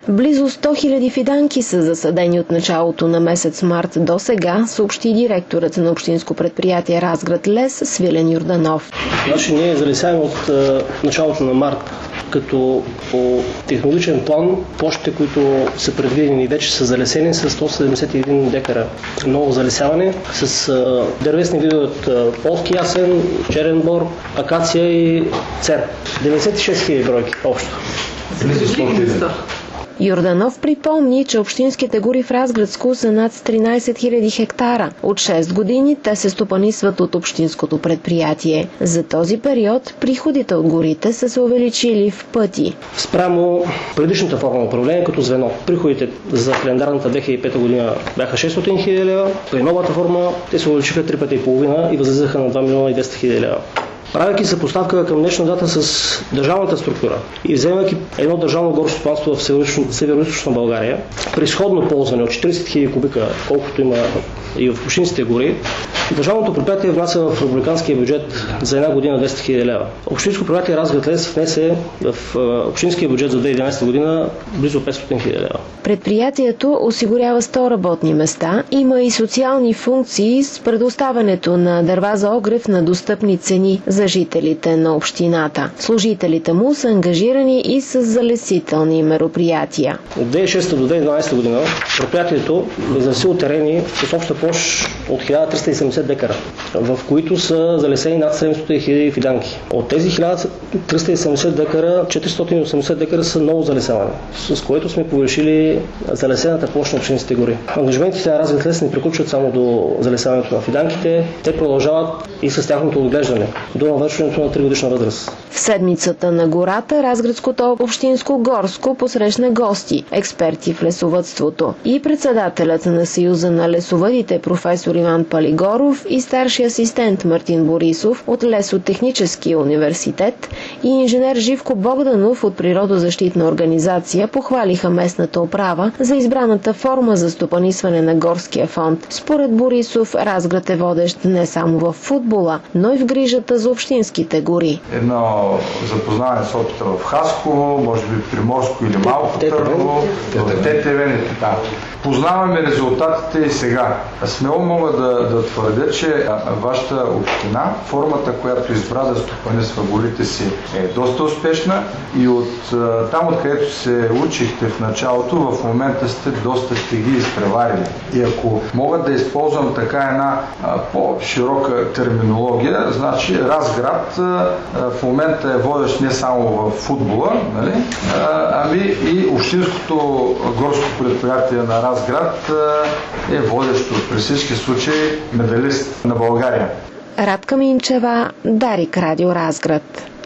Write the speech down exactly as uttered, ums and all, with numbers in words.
Близо сто хиляди фиданки са засадени от началото на месец март до сега, съобщи директорът на общинско предприятие Разград Лес Свилен Йорданов. Значи ние залесяваме от а, началото на март, като по технологичен план площите, които са предвидени вече са залесени с сто седемдесет и един декара ново залесяване с а, дървесни видове от а, полски ясен, черен бор, акация и цер. деветдесет и шест хиляди бройки общо. Йорданов припомни, че общинските гори в Разградско са над тринадесет хиляди хектара. От шест години те се стопанисват от общинското предприятие. За този период приходите от горите са се увеличили в пъти. Спрямо предишната форма на управление като звено. Приходите за календарната две хиляди и пета година бяха шестстотин хиляди лева. При новата форма те се увеличиха три пъти и половина и възлизаха на два милиона и двеста хиляди лева. Правейки съпоставка към днешна дата с държавната структура и вземайки едно държавно горско стопанство в северо-источна България, при сходно ползване от четиридесет хиляди кубика, колкото има и в общинските гори, държавното предприятие внася в републиканския бюджет за една година двеста хиляди лева. Общинско предприятие Разград Лес внесе в общинския бюджет за две хиляди и единадесета година близо петстотин хиляди лева. Предприятието осигурява сто работни места, има и социални функции с предоставянето на дърва за огрев на достъпни цени за жителите на общината. Служителите му са ангажирани и с залесителни мероприятия. От две хиляди и шеста до две хиляди и дванадесета година предприятието е залесило терени с обща площ от хиляда триста и седемдесет декара, в които са залесени над седемстотин хиляди фиданки. От тези хиляда триста и седемдесет декара, четиристотин и осемдесет декара са ново залесяване, с което сме повишили залесената площ на общинските гори. Ангажиментите на Разград Лес не приключват само до залесяването на фиданките, те продължават и с тяхното отглеждане до навършването на три годишна възраст. В седмицата на гората Разградското общинско горско посрещна гости, експерти в лесовъдството и председателят на Съюза на лесовъдите професор Иван Палигоров и старши асистент Мартин Борисов от Лесотехническия университет и инженер Живко Богданов от Природозащитна организация похвалиха местната управа за избраната форма за стопанисване на горския фонд. Според Борисов, Разград е водещ не само в футбола, но и в грижата за общинските гори. Едно запознаване с опита в Хаско, може би Приморско или Малко Търново, в Тетевен и така. Познаваме резултатите и сега. Смело мога да, да твърдя, че вашата община, формата, която избра да стопанисва горите си, е доста успешна и от там, откъдето се учихте в началото, в момента сте доста сте ги изпреварили. И ако мога да използвам така една а, по-широка терминология, значи Разград а, в момента е водещ не само в футбола, нали? а, ами и общинското горско предприятие на Разград е водещо при всички случаи медалист на България. Радка Минчева, Дарик, Радио Разград.